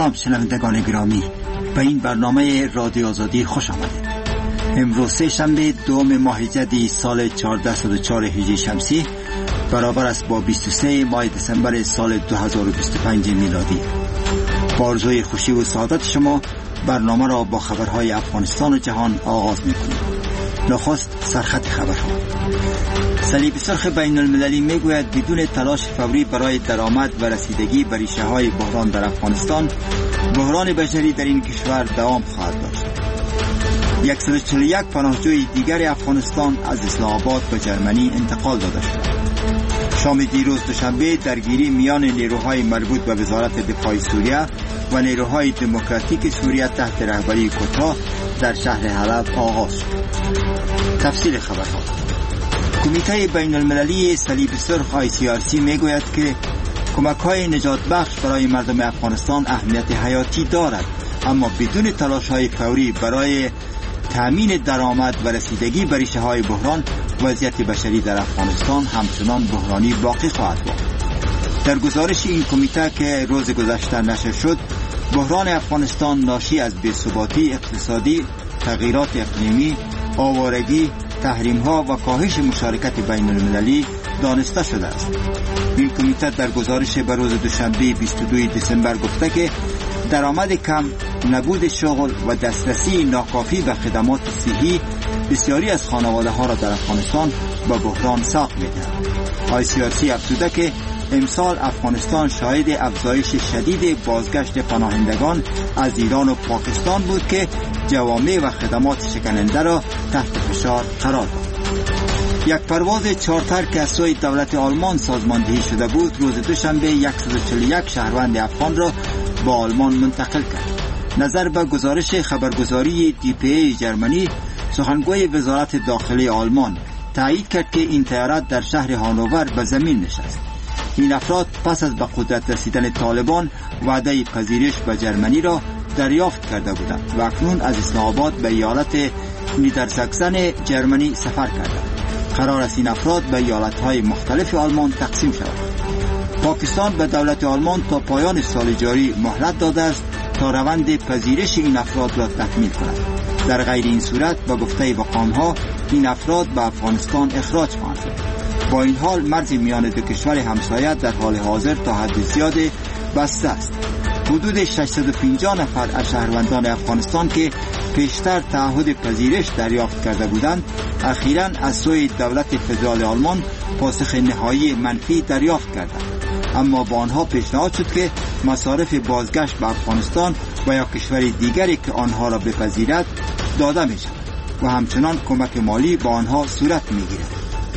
سلام شنوندگان گرامی، به این برنامه رادیو آزادی خوش آمدید. امروز سه شنبه دوم ماه جدی سال 1404 هجری شمسی برابر است با 23 ماه دسامبر سال 2025 میلادی. با آرزوی خوشی و سعادت شما برنامه را با خبرهای افغانستان و جهان آغاز می‌کنیم. نخست سرخط خبرها. صلیب سرخ بین المللی میگوید بدون تلاش فوری برای درآمد و رسیدگی به ریشه‌های بحران در افغانستان، بحران بشری در این کشور دوام خواهد داشت. 141 پناهجوی دیگر افغانستان از اسلام آباد به جرمنی انتقال داده شد. شام دیروز دوشنبه درگیری میان نیروهای مربوط به وزارت دفاع سوریه و نیروهای دموکراتیک سوریه تحت رهبری کوتا در شهر حلب آغاز شد. تفصیل خبرها. کمیته بین المللی صلیب سرخ ICRC میگوید که کمک‌های نجات بخش برای مردم افغانستان اهمیت حیاتی دارد، اما بدون تلاش‌های فوری برای تامین درآمد و رسیدگی به ریشه‌های بحران، وضعیت بشری در افغانستان همچنان بحرانی باقی خواهد بود. در گزارش این کمیته که روز گذشته نشر شد، بحران افغانستان ناشی از بی‌ثباتی اقتصادی، تغییرات اقلیمی، آوارگی، تحریم‌ها و کاهش مشارکت بین المللی دانسته شده است. این کمیته در گزارش به روز دوشنبه 22 دسامبر گفته که درآمد کم، نبود شغل و دسترسی ناکافی به خدمات صحی بسیاری از خانواده‌ها را در افغانستان به بحران ساق می‌دهد. ICRC افزوده که امسال افغانستان شاهد افزایش شدید بازگشت پناهندگان از ایران و پاکستان بود که جوامع و خدمات شکننده را تحت فشار قرار داد. یک پرواز چارتر که از سوی دولت آلمان سازماندهی شده بود روز دوشنبه 141 شهروند افغان را به آلمان منتقل کرد. نظر به گزارش خبرگزاری DPA جرمنی، سخنگوی وزارت داخلی آلمان تایید کرد که این طیاره در شهر هانوور به زمین نشست. این افراد پس از به قدرت رسیدن طالبان وعده پذیرش به جرمنی را دریافت کرده بودند و اکنون از اسلام آباد به ایالت نیدرساکسن جرمنی سفر کردند. قرار است این به ایالت‌های مختلف آلمان تقسیم شود. پاکستان به دولت آلمان تا پایان سال جاری مهلت داده است تا روند پذیرش این افراد را تکمیل کند. در غیر این صورت با گفته مقام‌ها این افراد به افغانستان اخراج خواهند شد. با این حال مرز میان دو کشور همسایه در حال حاضر تا حد زیاد بسته است. حدود 650 نفر از شهروندان افغانستان که پیشتر تعهد پذیرش دریافت کرده بودند، اخیراً از سوی دولت فدرال آلمان پاسخ نهایی منفی دریافت کردند. اما با آنها پیشنهاد شد که مصارف بازگشت به افغانستان و یا کشور دیگری که آنها را بپذیرد داده می شود و همچنان کمک مالی با آنها صورت می گیرد.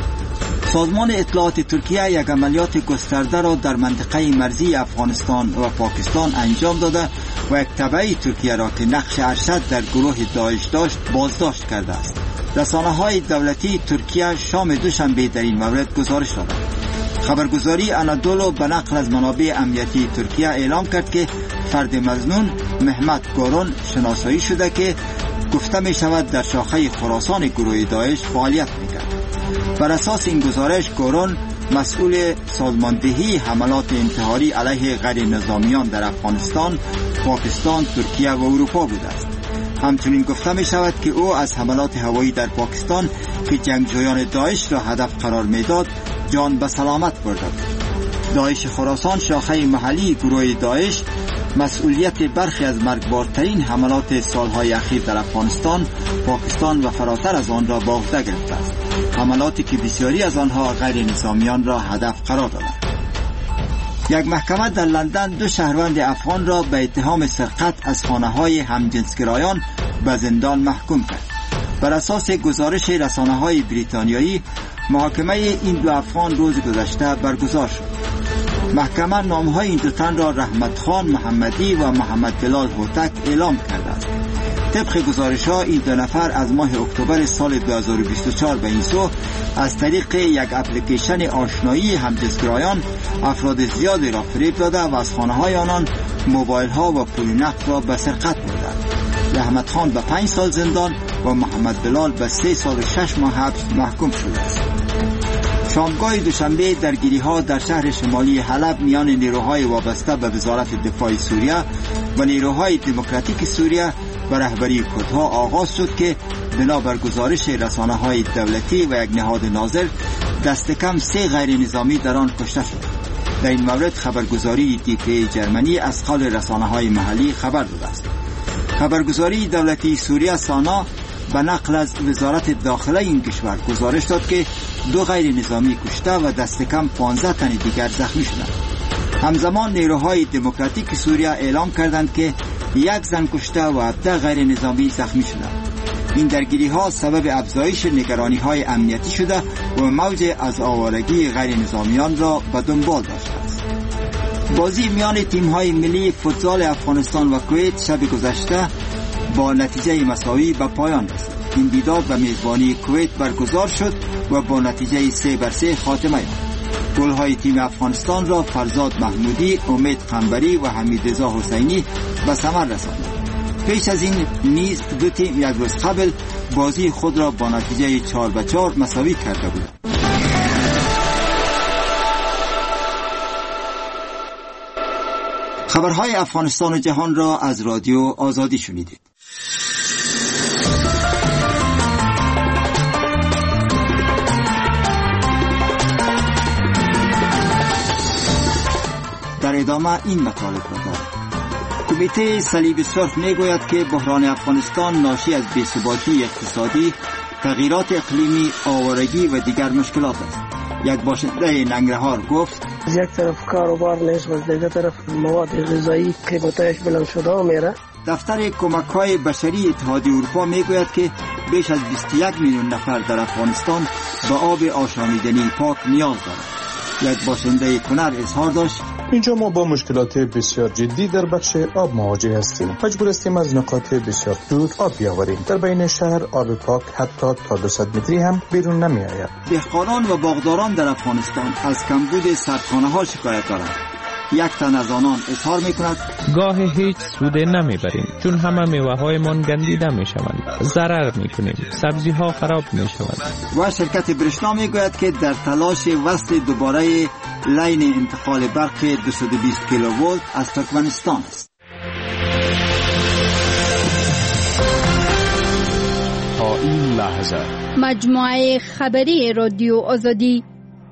سازمان اطلاعات ترکیه یک عملیات گسترده را در منطقه مرزی افغانستان و پاکستان انجام داده و یک تبعی ترکیه را که نقش ارشد در گروه داعش داشت بازداشت کرده است. رسانه‌های دولتی ترکیه شام دوشنبه در این مورد گزارش دادند. خبرگزاری انادولو به نقل از منابع امنیتی ترکیه اعلام کرد که فرد مظنون مهمت گورون شناسایی شده که گفته می شود در شاخه خراسان گروه داعش فعالیت می‌کرد. بر اساس این گزارش گورون مسئول سازماندهی حملات انتحاری علیه غیر نظامیان در افغانستان، پاکستان، ترکیه و اروپا بوده است. همچنین گفته می شود که او از حملات هوایی در پاکستان که جنگجویان داعش را هدف قرار میداد جان به سلامت برده بود. داعش خراسان شاخه محلی گروه داعش مسئولیت برخی از مرگبارترین حملات سالهای اخیر در افغانستان، پاکستان و فراتر از آن را به عهده گرفته است. حملاتی که بسیاری از آنها غیر نظامیان را هدف قرار دادند. یک محکمه در لندن دو شهروند افغان را به اتهام سرقت از خانه‌های همجنسگرایان به زندان محکوم کرد. بر اساس گزارش رسانه‌های بریتانیایی، محاکمه این دو افغان روز گذشته برگزار شد. محکمه نامهای این دو تن را رحمت خان محمدی و محمد بلال هوتک اعلام کرده است. طبق گزارش‌ها این دو نفر از ماه اکتبر سال 2024 به این سو از طریق یک اپلیکیشن آشنایی همجنسگرایان افراد زیادی را فریب داده و از خانه‌های آنان موبایل‌ها و پول نقد را به سرقت بردند. رحمت خان به 5 سال زندان و محمد بلال به 3 سال و 6 ماه حبس محکوم شده است. شامگاه دوشنبه درگیری‌ها در شهر شمالی حلب میان نیروهای وابسته به وزارت دفاع سوریه و نیروهای دموکراتیک سوریه و رهبری کردها آغاز شد که بنابر گزارش رسانه‌های دولتی و یک نهاد ناظر دست کم 3 غیر نظامی در آن کشته شد. در این مورد خبرگزاری دیپی جرمنی از قول رسانه‌های محلی خبر داده است. خبرگزاری دولتی سوریه سانا به نقل از وزارت داخله این کشور گزارش داد که 2 غیر نظامی کشته و دست کم 15 تن دیگر زخمی شدند. همزمان نیروهای دموکراتیک سوریه اعلام کردند که 1 زن کشته و 17 غیر نظامی زخمی شدند. این درگیری ها سبب افزایش نگرانی های امنیتی شده و موج از آوارگی غیر نظامیان را به دنبال داشته است. بازی میان تیم های ملی فوتزال افغانستان و کویت شب گذشته با نتیجه مساوی به پایان رسید. این دیدار به میزبانی کویت برگزار شد و با نتیجه 3-3 خاتمه یافت. گل های تیم افغانستان را فرزاد محمودی، امید قنبری و حمیدرضا حسینی به ثمر رساندند. پیش از این نیز 2 تیم یک روز قبل بازی خود را با نتیجه 4-4 مساوی کرده بودند. خبرهای افغانستان و جهان را از رادیو آزادی شنیدید. در ادامه این مطالب را داریم. کمیته صلیب سرخ میگوید که بحران افغانستان ناشی از بی‌ثباتی اقتصادی، تغییرات اقلیمی، آوارگی و دیگر مشکلات است. یک باشنده ننگرهار گفت از یک طرف کاروبار نیست و از دیگر طرف مواد غذایی قیمتایش بلند شده میره. دفتر کمک‌های بشری اتحادیه اروپا میگوید که بیش از 21 میلیون نفر در افغانستان به آب آشامیدنی پاک نیاز دارند. یک باشنده کنر اظهار داشت اینجا ما با مشکلات بسیار جدی در بخش آب مواجه هستیم. مجبور هستیم از نقاط بسیار دور آب بیاوریم. در بین شهر آب پاک حتی تا 200 متری هم بیرون نمی آید. دهقانان و باغداران در افغانستان از کمبود سردخانه‌ها شکایت دارند. یک تن از آنان اظهار می‌کند گاه هیچ سود نمیبریم چون همه میوه‌هایمان گندیده میشوند، ضرر میکنیم، سبزی‌ها خراب میشوند. و شرکت برشنا میگوید که در تلاش وصل دوباره لین انتقال برق 220 کیلوولت از ترکمنستان است. تا این لحظه مجموعه خبری رادیو آزادی.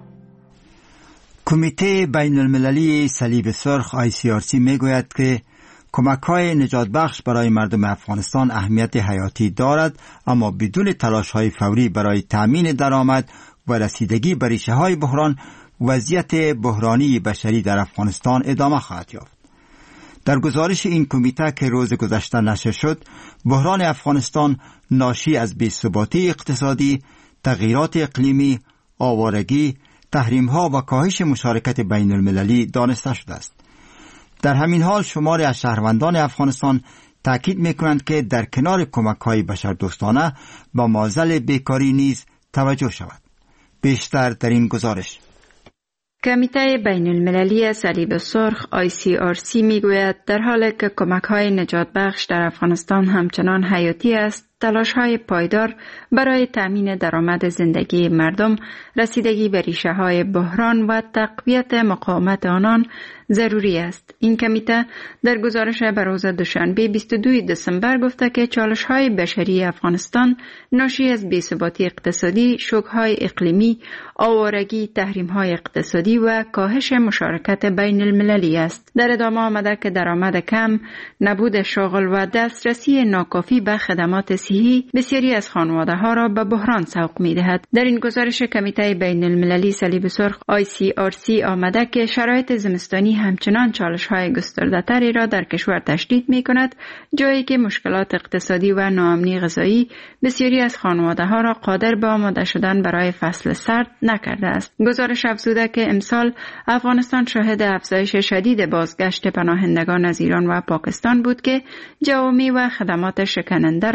کمیته بین المللی صلیب سرخ ICRC میگوید که کمک‌های نجات بخش برای مردم افغانستان اهمیت حیاتی دارد، اما بدون تلاش‌های فوری برای تأمین درآمد و رسیدگی به ریشه‌های بحران، وضعیت بحرانی بشری در افغانستان ادامه خواهد یافت. در گزارش این کمیته که روز گذشته نشر شد، بحران افغانستان ناشی از بی‌ثباتی اقتصادی، تغییرات اقلیمی، آوارگی، تحریم‌ها و کاهش مشارکت بین المللی دانسته شده است. در همین حال شماری از شهروندان افغانستان تاکید می‌کنند که در کنار کمک‌های بشردوستانه با معضل بیکاری نیز توجه شود. بیشتر در این گزارش. کمیته بین المللی صلیب سرخ ICRC میگوید در حالی که کمک‌های نجات بخش در افغانستان همچنان حیاتی است، تلاش‌های پایدار برای تأمین درآمد زندگی مردم، رسیدگی به ریشه‌های بحران و تقویت مقاومت آنان ضروری است. این کمیته در گزارش به روز دوشنبه 22 دسامبر گفته که چالش‌های بشری افغانستان ناشی از بی‌ثباتی اقتصادی، شوک‌های اقلیمی، آوارگی، تحریم‌های اقتصادی و کاهش مشارکت بین المللی است. در ادامه آمده که درآمد کم، نبود شغل و دسترسی ناکافی به خدمات صحی بسیاری از خانواده‌ها را به بحران سوق می‌دهد. در این گزارش کمیته بین المللی صلیب سرخ ICRC آمده که شرایط زمستانی همچنان چالش‌های گسترده‌تری را در کشور تشدید می‌کند، جایی که مشکلات اقتصادی و ناامنی غذایی بسیاری از خانواده‌ها را قادر به آماده شدن برای فصل سرد نکرده است. گزارش افزوده که امسال افغانستان شاهد افزایش شدید بازگشت پناهندگان از ایران و پاکستان بود که جوامع و خدمات شکننده را تحت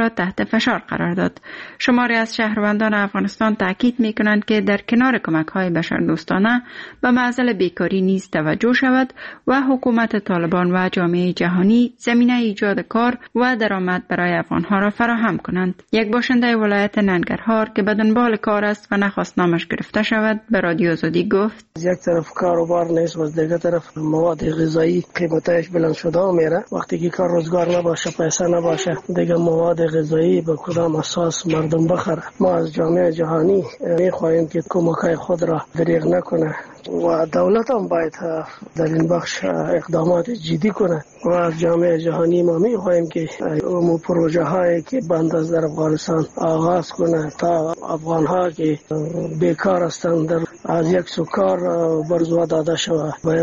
تحت فشار قرار داد. شماری از شهروندان افغانستان تاکید می‌کنند که در کنار کمک‌های بشردوستانه به معضل بیکاری نیز توجه شود و حکومت طالبان و جامعه جهانی زمینه ایجاد کار و درآمد برای افغان‌ها را فراهم کنند. یک باشنده ولایت ننگرهار که به دنبال کار است و نخواست نامش گرفته شود به رادیو آزادی گفت: یک طرف کاروبار نیست و دیگر طرف مواد غذایی قیمتش بلند شده میره. وقتی که کار روزگار نباشه، پیسه نباشه، دیگه مواد غذایی به کدام اساس مردم بخره؟ ما از جامعه جهانی میخواهیم که کمک‌های خود را دریغ نکنه و دولت هم باید در این بخش اقدامات جدی کنه و از جامعه جهانی ما میخواهیم که اون پروژه هایی که بند از در افغانستان آغاز کنه تا افغان ها که بیکار هستند از یک سو کار برزو داده شود و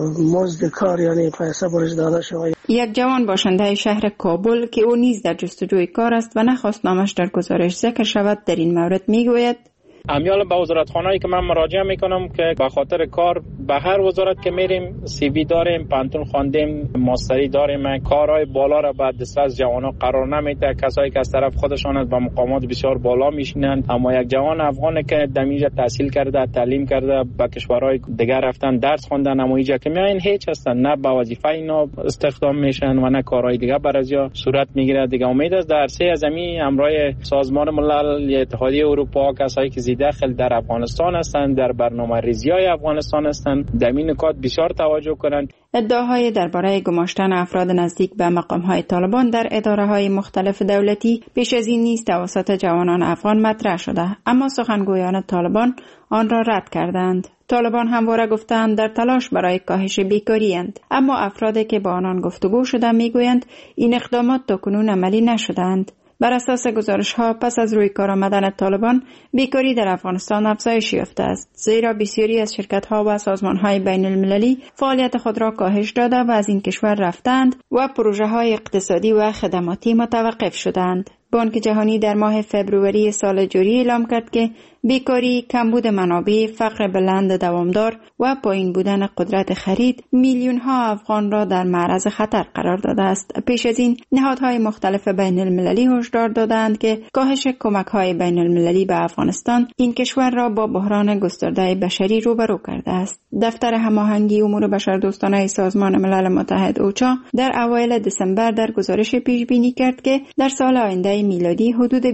مزد کار یعنی پیسه برش داده شود. یک جوان باشنده شهر کابل که او نیز در جستجوی کار است و نخواست نامش در گزارش ذکر شود در این مورد میگوید: امیال به وزارتخانه‌ای که من مراجعه میکنم که به خاطر کار به هر وزارت که میریم سی وی داریم، پانتون خواندیم، ماستری داریم، کارهای بالا را به دسترس جوانان قرار نمیده. کسایی که از طرف خودشان به مقامات بسیار بالا میشینند، اما یک جوان افغانی که دمیجا تحصیل کرده، تعلیم کرده، به کشورهای دیگر رفتن درس خواندن، اما اینجا که میاین هیچ هستن، نه به وظیفه اینا استخدام میشن و نه کارهای دیگه برازیا صورت میگیره. دیگه امید است در عرصه زمین همراه سازمان ملل، اتحادیه اروپا، کسایی که داخل در افغانستان هستند، در برنامه ریزی‌های افغانستان هستند، در این نکات بسیار توجه کنند. ادعاهای درباره گماشتن افراد نزدیک به مقام‌های طالبان در اداره‌های مختلف دولتی پیش از این نیز توسط جوانان افغان مطرح شده، اما سخنگویان طالبان آن را رد کردند. طالبان همواره گفتند در تلاش برای کاهش بیکاری اند، اما افرادی که با آنان گفتگو شده میگویند این اقدامات تاکنون عملی نشدند. بر اساس گزارش‌ها پس از روی کار آمدن طالبان بیکاری در افغانستان افزایش یافته است، زیرا بسیاری از شرکت‌ها و سازمان‌های بین‌المللی فعالیت خود را کاهش داده و از این کشور رفتند و پروژه‌های اقتصادی و خدماتی متوقف شدند. بانک جهانی در ماه فبروری سال جاری اعلام کرد که بیکاری، کمبود منابع، فقر بلند دوامدار و پایین بودن قدرت خرید میلیون‌ها افغان را در معرض خطر قرار داده است. پیش از این نهادهای مختلف بین المللی هشدار دادند که کاهش کمک‌های بین المللی به افغانستان این کشور را با بحران گسترده بشری روبرو کرده است. دفتر هماهنگی امور بشردوستانه سازمان ملل متحد اوچا در اوایل دسامبر در گزارش پیش بینی کرد که در سال آینده میلادی حدود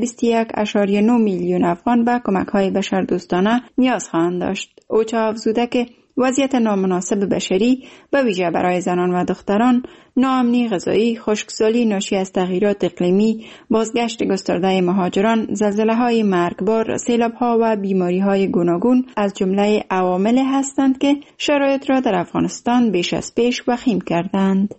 21.9 میلیون افغان به کمک‌های بشردوستانه نیاز خواهند داشت. اوچا افزوده که وضعیت نامناسب بشری به ویژه برای زنان و دختران، ناامنی غذایی، خشکسالی ناشی از تغییرات اقلیمی، بازگشت گسترده مهاجران، زلزله‌های مرگبار، سیلاب‌ها و بیماری‌های گوناگون از جمله عوامل هستند که شرایط را در افغانستان بیش از پیش وخیم کردند.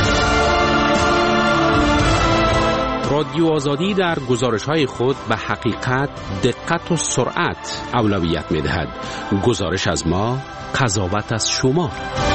رادیو آزادی در گزارش‌های خود به حقیقت، دقت و سرعت اولویت می‌دهد. گزارش از ما، قضاوت از شما.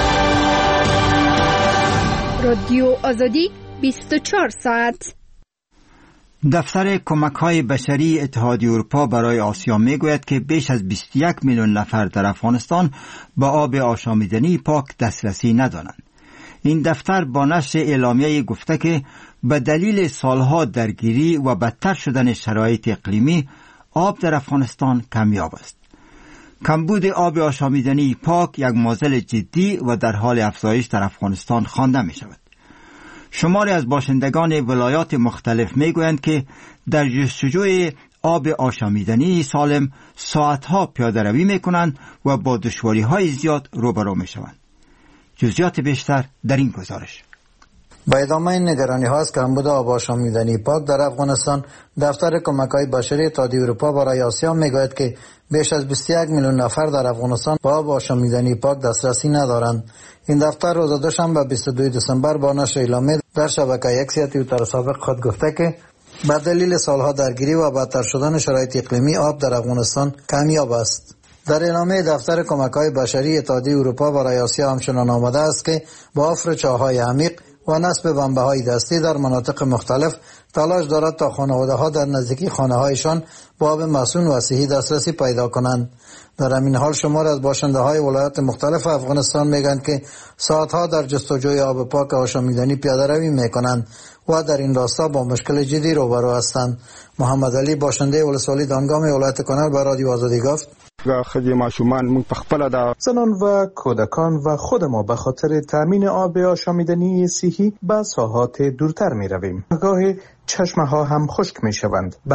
رادیو آزادی 24 ساعت. دفتر کمک‌های بشری اتحادیه اروپا برای آسیا میگوید که بیش از 21 میلیون نفر در افغانستان با آب آشامیدنی پاک دسترسی ندارند. این دفتر با نشر اعلامیه گفته که به دلیل سالها درگیری و بدتر شدن شرایط اقلیمی آب در افغانستان کمیاب است. کمبود آب آشامیدنی پاک یک معضل جدی و در حال افزایش در افغانستان خوانده می شود. شماری از باشندگان ولایات مختلف می گویند که در جستجوی آب آشامیدنی سالم ساعتها پیاده روی می کنند و با دشواری های زیاد روبرو می شوند. جزئیات بیشتر در این گزارش. با ادامه این نگرانی هاست کمبود آب آشامیدنی پاک در افغانستان، دفتر کمک‌های بشری اتحادیه اروپا برای آسیا میگوید که بیش از 21 میلیون نفر در افغانستان با آب آشامیدنی پاک دسترسی ندارند. این دفتر روز دوشنبه 22 دسامبر با نشر اعلامیه در شبکه اکس توییتر سابق خود گفته که به دلیل سالها درگیری و بدتر شدن شرایط اقلیمی آب در افغانستان کمیاب است. در اعلامیه دفتر کمک‌های بشری اتحادیه اروپا برای آسیا همچنان آمده است که با حفر چاه‌های عمیق و نصب بمبه‌های دستی در مناطق مختلف تلاش دارد تا خانواده‌ها در نزدیکی خانه‌هایشان با آب مسئول و صحی دسترسی پیدا کنند. در همین حال شمار از باشنده‌های ولایات مختلف افغانستان میگن که ساعتها در جستجوی آب پاک آشامیدنی پیاده روی میکنند و در این راستا با مشکل جدی روبرو هستند. محمد علی باشنده ولسوالی دانگام ولایت کانال به رادیو آزادی گفت: زنان و کودکان و خود ما به خاطر تامین آب آشامیدنی صحی به ساحات دورتر می رویم. گاهی چشمه ها هم خشک می شوند.